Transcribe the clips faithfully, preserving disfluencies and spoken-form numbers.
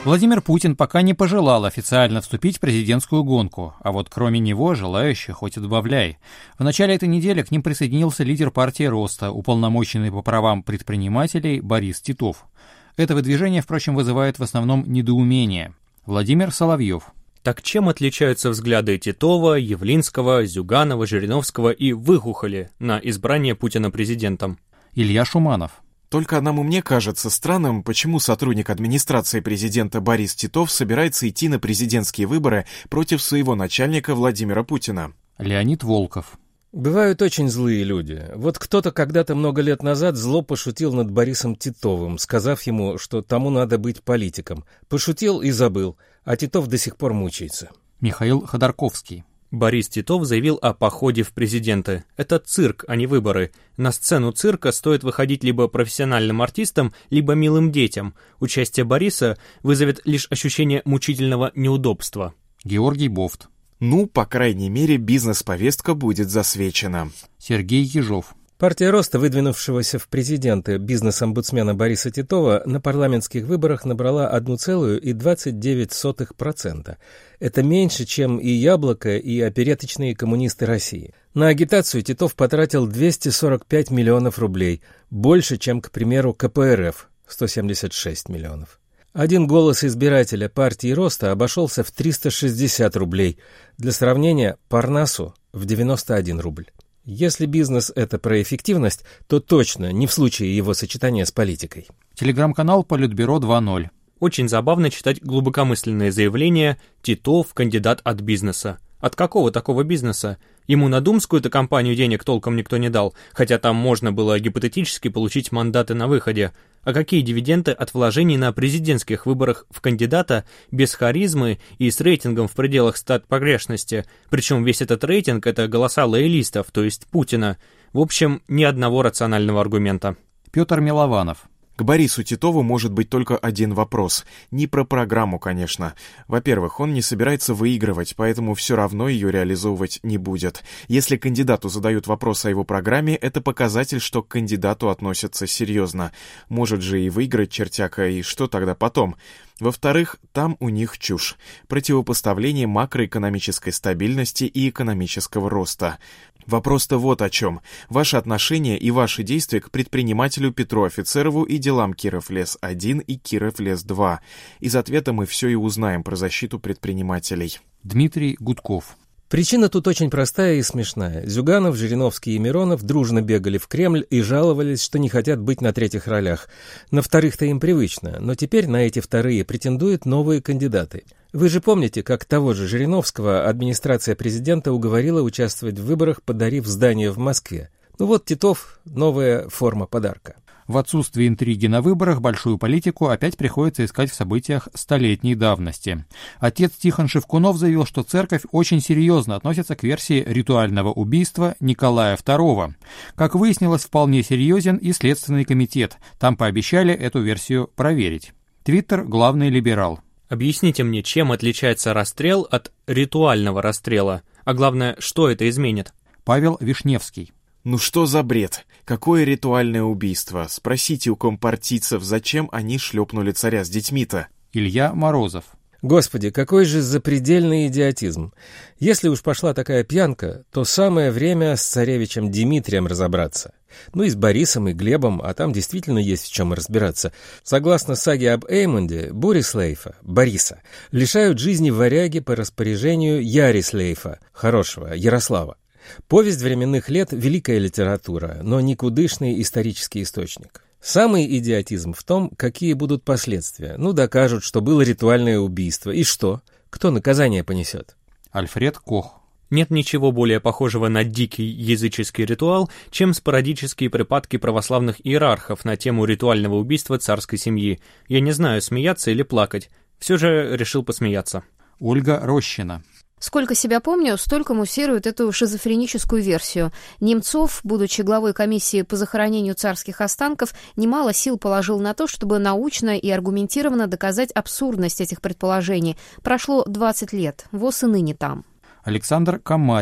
Владимир Путин пока не пожелал официально вступить в президентскую гонку, а вот кроме него желающих хоть и добавляй. В начале этой недели к ним присоединился лидер партии Роста, уполномоченный по правам предпринимателей Борис Титов. Это выдвижение, впрочем, вызывает в основном недоумение. Владимир Соловьев. Так чем отличаются взгляды Титова, Явлинского, Зюганова, Жириновского и Выхухоли на избрание Путина президентом? Илья Шуманов. Только одному мне кажется странным, почему сотрудник администрации президента Борис Титов собирается идти на президентские выборы против своего начальника Владимира Путина. Леонид Волков. Бывают очень злые люди. Вот кто-то когда-то много лет назад зло пошутил над Борисом Титовым, сказав ему, что тому надо быть политиком. Пошутил и забыл, а Титов до сих пор мучается. Михаил Ходорковский. Борис Титов заявил о походе в президенты. Это цирк, а не выборы. На сцену цирка стоит выходить либо профессиональным артистам, либо милым детям. Участие Бориса вызовет лишь ощущение мучительного неудобства. Георгий Бофт. Ну, по крайней мере, бизнес-повестка будет засвечена. Сергей Ежов. Партия Роста, выдвинувшегося в президенты бизнес-омбудсмена Бориса Титова, на парламентских выборах набрала одна целая двадцать девять сотых процента. Это меньше, чем и «Яблоко», и опереточные коммунисты России. На агитацию Титов потратил двести сорок пять миллионов рублей, больше, чем, к примеру, ка пэ эр эф – сто семьдесят шесть миллионов. Один голос избирателя партии Роста обошелся в триста шестьдесят рублей. Для сравнения, Парнасу – в девяносто один рубль. Если бизнес – это про эффективность, то точно не в случае его сочетания с политикой. Телеграм-канал Политбюро два ноль. Очень забавно читать глубокомысленные заявления «Титов – кандидат от бизнеса». От какого такого бизнеса? Ему на думскую-то компанию денег толком никто не дал, хотя там можно было гипотетически получить мандаты на выходе. А какие дивиденды от вложений на президентских выборах в кандидата без харизмы и с рейтингом в пределах стат погрешности? Причем весь этот рейтинг – это голоса лоялистов, то есть Путина. В общем, ни одного рационального аргумента. Петр Милованов. К Борису Титову может быть только один вопрос. Не про программу, конечно. Во-первых, он не собирается выигрывать, поэтому все равно ее реализовывать не будет. Если кандидату задают вопрос о его программе, это показатель, что к кандидату относятся серьезно. Может же и выиграть чертяка, и что тогда потом? Во-вторых, там у них чушь. Противопоставление макроэкономической стабильности и экономического роста. Вопрос-то вот о чем. Ваши отношения и ваши действия к предпринимателю Петру Офицерову и делам Кировлес один и Кировлес два. Из ответа мы все и узнаем про защиту предпринимателей. Дмитрий Гудков. Причина тут очень простая и смешная. Зюганов, Жириновский и Миронов дружно бегали в Кремль и жаловались, что не хотят быть на третьих ролях. На вторых-то им привычно, но теперь на эти вторые претендуют новые кандидаты. Вы же помните, как того же Жириновского администрация президента уговорила участвовать в выборах, подарив здание в Москве. Ну вот Титов – новая форма подарка. В отсутствие интриги на выборах большую политику опять приходится искать в событиях столетней давности. Отец Тихон Шевкунов заявил, что церковь очень серьезно относится к версии ритуального убийства Николая второго. Как выяснилось, вполне серьезен и Следственный комитет. Там пообещали эту версию проверить. Твиттер – главный либерал. Объясните мне, чем отличается расстрел от ритуального расстрела? А главное, что это изменит? Павел Вишневский. Ну что за бред? Какое ритуальное убийство? Спросите у компартийцев, зачем они шлепнули царя с детьми-то? Илья Морозов. Господи, какой же запредельный идиотизм. Если уж пошла такая пьянка, то самое время с царевичем Дмитрием разобраться. Ну и с Борисом и Глебом, а там действительно есть в чем разбираться. Согласно саге об Эймунде, Борислейфа, Бориса, лишают жизни варяги по распоряжению Ярислейфа, хорошего, Ярослава. Повесть временных лет – великая литература, но никудышный исторический источник. Самый идиотизм в том, какие будут последствия. Ну, докажут, что было ритуальное убийство. И что? Кто наказание понесет? Альфред Кох. Нет ничего более похожего на дикий языческий ритуал, чем спорадические припадки православных иерархов на тему ритуального убийства царской семьи. Я не знаю, смеяться или плакать. Все же решил посмеяться. Ольга Рощина. Сколько себя помню, столько муссируют эту шизофреническую версию. Немцов, будучи главой комиссии по захоронению царских останков, немало сил положил на то, чтобы научно и аргументированно доказать абсурдность этих предположений. Прошло двадцать лет, ВОС и ныне там. Александр Камари.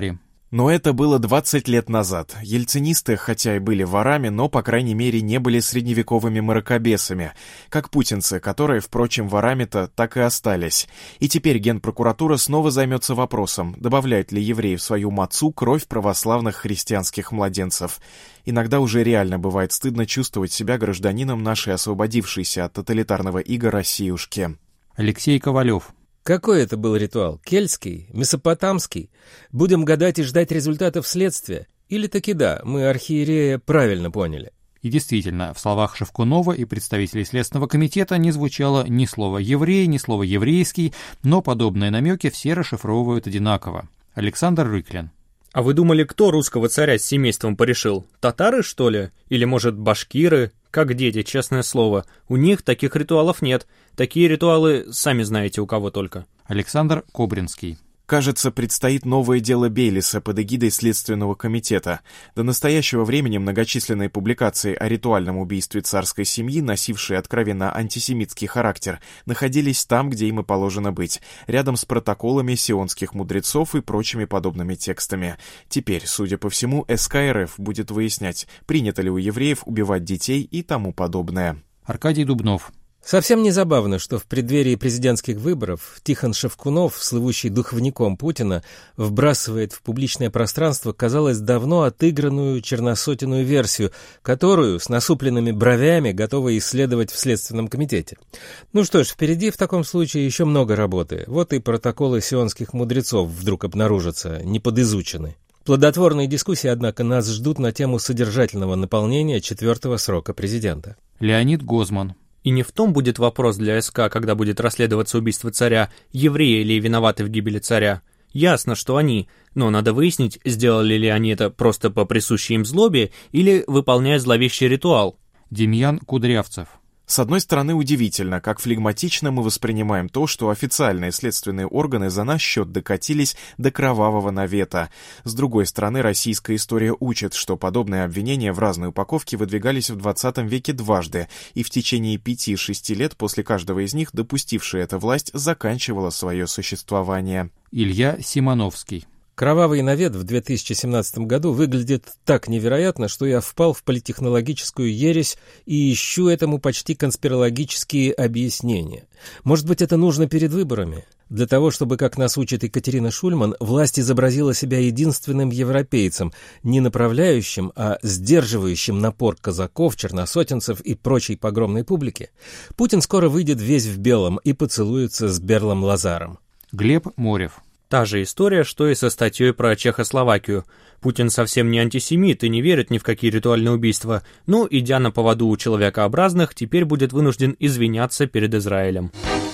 Но это было двадцать лет назад. Ельцинисты, хотя и были ворами, но, по крайней мере, не были средневековыми мракобесами, как путинцы, которые, впрочем, ворами-то так и остались. И теперь Генпрокуратура снова займется вопросом, добавляют ли евреи в свою мацу кровь православных христианских младенцев. Иногда уже реально бывает стыдно чувствовать себя гражданином нашей освободившейся от тоталитарного ига Россиюшки. Алексей Ковалев. Какой это был ритуал? Кельтский? Месопотамский? Будем гадать и ждать результатов следствия? Или таки да, мы архиерея правильно поняли? И действительно, в словах Шевкунова и представителей Следственного комитета не звучало ни слова «еврей», ни слова «еврейский», но подобные намеки все расшифровывают одинаково. Александр Рыклин. А вы думали, кто русского царя с семейством порешил? Татары, что ли? Или, может, башкиры? Как дети, честное слово. У них таких ритуалов нет. Такие ритуалы сами знаете у кого только. Александр Кобринский. Кажется, предстоит новое дело Бейлиса под эгидой Следственного комитета. До настоящего времени многочисленные публикации о ритуальном убийстве царской семьи, носившие откровенно антисемитский характер, находились там, где им и положено быть, рядом с протоколами сионских мудрецов и прочими подобными текстами. Теперь, судя по всему, эс ка эр эф будет выяснять, принято ли у евреев убивать детей и тому подобное. Аркадий Дубнов. Совсем не забавно, что в преддверии президентских выборов Тихон Шевкунов, слывущий духовником Путина, вбрасывает в публичное пространство, казалось, давно отыгранную черносотенную версию, которую с насупленными бровями готовы исследовать в Следственном комитете. Ну что ж, впереди в таком случае еще много работы. Вот и протоколы сионских мудрецов вдруг обнаружатся, неподизучены. Плодотворные дискуссии, однако, нас ждут на тему содержательного наполнения четвертого срока президента. Леонид Гозман. И не в том будет вопрос для СК, когда будет расследоваться убийство царя, евреи ли виноваты в гибели царя. Ясно, что они, но надо выяснить, сделали ли они это просто по присущей им злобе или выполняя зловещий ритуал. Демьян Кудрявцев. С одной стороны, удивительно, как флегматично мы воспринимаем то, что официальные следственные органы за наш счет докатились до кровавого навета. С другой стороны, российская история учит, что подобные обвинения в разной упаковке выдвигались в двадцатом веке дважды, и в течение пяти-шести лет после каждого из них допустившая эта власть заканчивала свое существование. Илья Симоновский. Кровавый навет в две тысячи семнадцатом году выглядит так невероятно, что я впал в политтехнологическую ересь и ищу этому почти конспирологические объяснения. Может быть, это нужно перед выборами? Для того, чтобы, как нас учит Екатерина Шульман, власть изобразила себя единственным европейцем, не направляющим, а сдерживающим напор казаков, черносотенцев и прочей погромной публики. Путин скоро выйдет весь в белом и поцелуется с Берлом Лазаром. Глеб Морев. Та же история, что и со статьей про Чехословакию. Путин совсем не антисемит и не верит ни в какие ритуальные убийства, но, идя на поводу у человекообразных, теперь будет вынужден извиняться перед Израилем.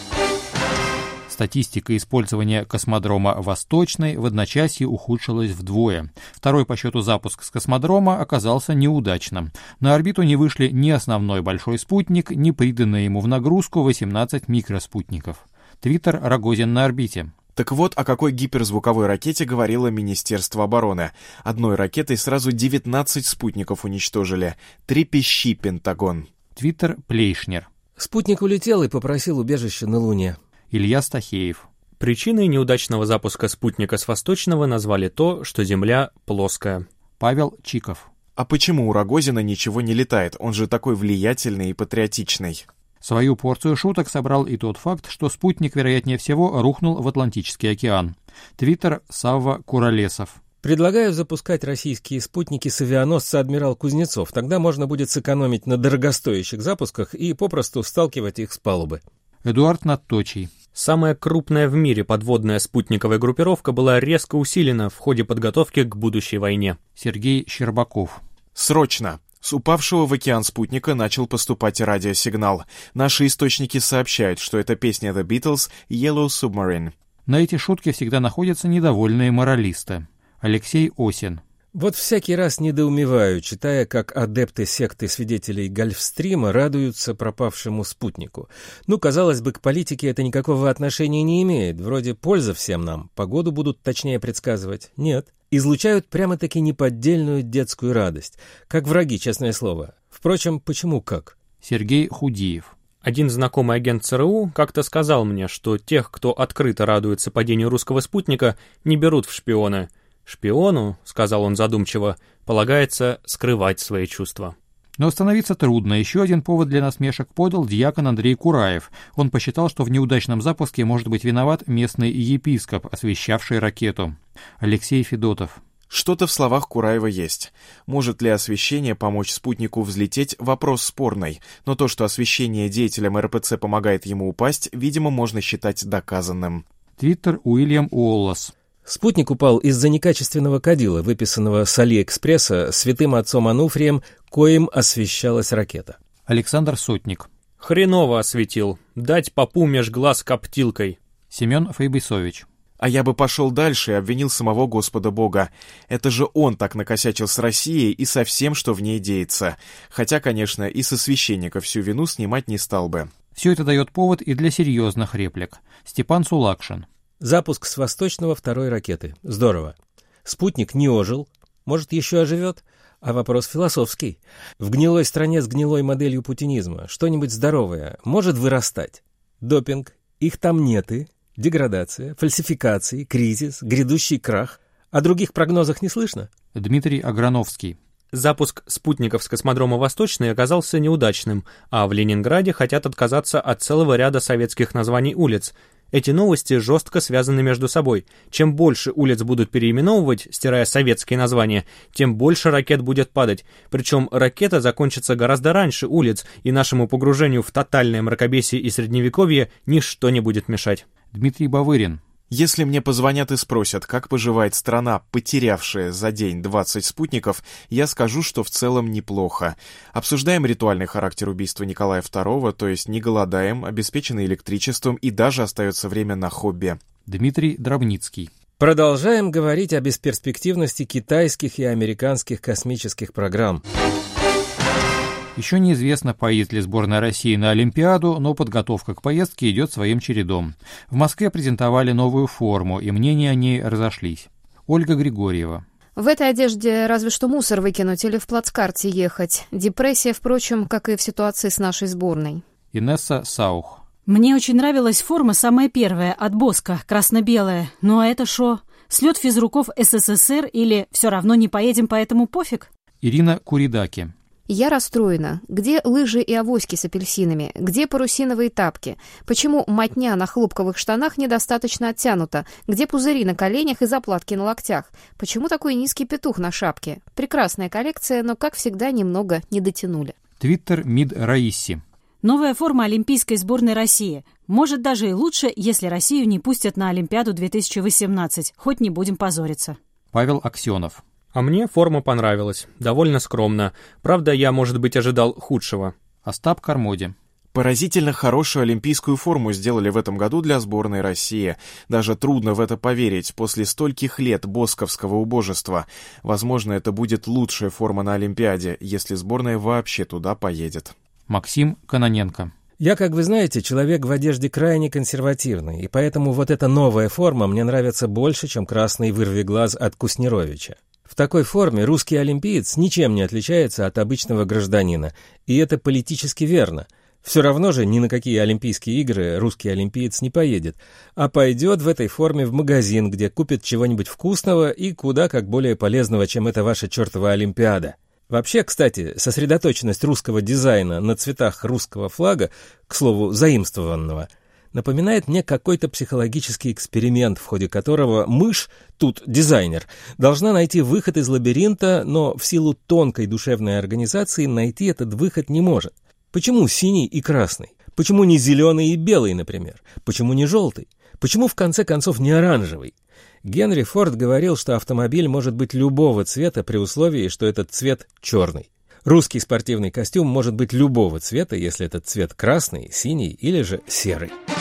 Статистика использования космодрома «Восточный» в одночасье ухудшилась вдвое. Второй по счету запуск с космодрома оказался неудачным. На орбиту не вышли ни основной большой спутник, ни приданные ему в нагрузку восемнадцать микроспутников. Твиттер «Рогозин на орбите». Так вот, о какой гиперзвуковой ракете говорило Министерство обороны. Одной ракетой сразу девятнадцать спутников уничтожили. Трепещи, Пентагон. Твиттер Плейшнер. Спутник улетел и попросил убежище на Луне. Илья Стахеев. Причиной неудачного запуска спутника с Восточного назвали то, что Земля плоская. Павел Чиков. А почему у Рогозина ничего не летает? Он же такой влиятельный и патриотичный. Свою порцию шуток собрал и тот факт, что спутник, вероятнее всего, рухнул в Атлантический океан. Твиттер Савва Куролесов. Предлагаю запускать российские спутники с авианосца «Адмирал Кузнецов». Тогда можно будет сэкономить на дорогостоящих запусках и попросту сталкивать их с палубы. Эдуард Надточий. Самая крупная в мире подводная спутниковая группировка была резко усилена в ходе подготовки к будущей войне. Сергей Щербаков. Срочно! С упавшего в океан спутника начал поступать радиосигнал. Наши источники сообщают, что это песня The Beatles «Yellow Submarine». На эти шутки всегда находятся недовольные моралисты. Алексей Осин. Вот всякий раз недоумеваю, читая, как адепты секты свидетелей Гольфстрима радуются пропавшему спутнику. Ну, казалось бы, к политике это никакого отношения не имеет. Вроде польза всем нам, погоду будут точнее предсказывать. Нет. Излучают прямо-таки неподдельную детскую радость. Как враги, честное слово. Впрочем, почему как? Сергей Худиев. Один знакомый агент ЦРУ как-то сказал мне, что тех, кто открыто радуется падению русского спутника, не берут в шпионы. «Шпиону, — сказал он задумчиво, — полагается скрывать свои чувства». Но остановиться трудно. Еще один повод для насмешек подал дьякон Андрей Кураев. Он посчитал, что в неудачном запуске может быть виноват местный епископ, освещавший ракету. Алексей Федотов. Что-то в словах Кураева есть. Может ли освещение помочь спутнику взлететь – вопрос спорный, но то, что освещение деятелям эр пэ цэ помогает ему упасть, видимо, можно считать доказанным. Твиттер Уильям Уоллас. Спутник упал из-за некачественного кадила, выписанного с Алиэкспресса святым отцом Ануфрием, коим освещалась ракета. Александр Сотник. «Хреново осветил. Дать попу меж глаз коптилкой». Семен Фейбисович. А я бы пошел дальше и обвинил самого Господа Бога. Это же он так накосячил с Россией и со всем, что в ней деется. Хотя, конечно, и со священника всю вину снимать не стал бы. Все это дает повод и для серьезных реплик. Степан Сулакшин. Запуск с восточного второй ракеты. Здорово. Спутник не ожил, может, еще оживет? А вопрос философский. В гнилой стране с гнилой моделью путинизма что-нибудь здоровое может вырастать? Допинг, их там нет и... Деградация, фальсификации, кризис, грядущий крах. О других прогнозах не слышно? Дмитрий Аграновский. Запуск спутников с космодрома «Восточный» оказался неудачным, а в Ленинграде хотят отказаться от целого ряда советских названий улиц. Эти новости жестко связаны между собой. Чем больше улиц будут переименовывать, стирая советские названия, тем больше ракет будет падать. Причем ракета закончится гораздо раньше улиц, и нашему погружению в тотальное мракобесие и средневековье ничто не будет мешать. Дмитрий Бавырин. Если мне позвонят и спросят, как поживает страна, потерявшая за день двадцать спутников, я скажу, что в целом неплохо. Обсуждаем ритуальный характер убийства Николая второго, то есть не голодаем, обеспечены электричеством и даже остается время на хобби. Дмитрий Дробницкий. Продолжаем говорить о бесперспективности китайских и американских космических программ. Еще неизвестно, поедет ли сборная России на Олимпиаду, но подготовка к поездке идет своим чередом. В Москве презентовали новую форму, и мнения о ней разошлись. Ольга Григорьева. В этой одежде разве что мусор выкинуть или в плацкарте ехать. Депрессия, впрочем, как и в ситуации с нашей сборной. Инесса Саух. Мне очень нравилась форма самая первая, от Боска, красно-белая. Ну а это шо? Слет физруков эс эс эс эр или все равно не поедем, поэтому пофиг? Ирина Куридаки. Я расстроена. Где лыжи и авоськи с апельсинами? Где парусиновые тапки? Почему мотня на хлопковых штанах недостаточно оттянута? Где пузыри на коленях и заплатки на локтях? Почему такой низкий петух на шапке? Прекрасная коллекция, но, как всегда, немного не дотянули. Твиттер Мид Раисси. Новая форма олимпийской сборной России. Может, даже и лучше, если Россию не пустят на Олимпиаду две тысячи восемнадцать. Хоть не будем позориться. Павел Аксенов. А мне форма понравилась, довольно скромно. Правда, я, может быть, ожидал худшего. Остап Кармоди. Поразительно хорошую олимпийскую форму сделали в этом году для сборной России. Даже трудно в это поверить после стольких лет босковского убожества. Возможно, это будет лучшая форма на Олимпиаде, если сборная вообще туда поедет. Максим Кононенко. Я, как вы знаете, человек в одежде крайне консервативный, и поэтому вот эта новая форма мне нравится больше, чем красный вырвиглаз от Куснеровича. В такой форме русский олимпиец ничем не отличается от обычного гражданина, и это политически верно. Все равно же ни на какие Олимпийские игры русский олимпиец не поедет, а пойдет в этой форме в магазин, где купит чего-нибудь вкусного и куда как более полезного, чем эта ваша чертова Олимпиада. Вообще, кстати, сосредоточенность русского дизайна на цветах русского флага, к слову, заимствованного, напоминает мне какой-то психологический эксперимент, в ходе которого мышь, тут дизайнер, должна найти выход из лабиринта, но в силу тонкой душевной организации найти этот выход не может. Почему синий и красный? Почему не зеленый и белый, например? Почему не желтый? Почему, в конце концов, не оранжевый? Генри Форд говорил, что автомобиль может быть любого цвета при условии, что этот цвет черный. Русский спортивный костюм может быть любого цвета, если этот цвет красный, синий или же серый.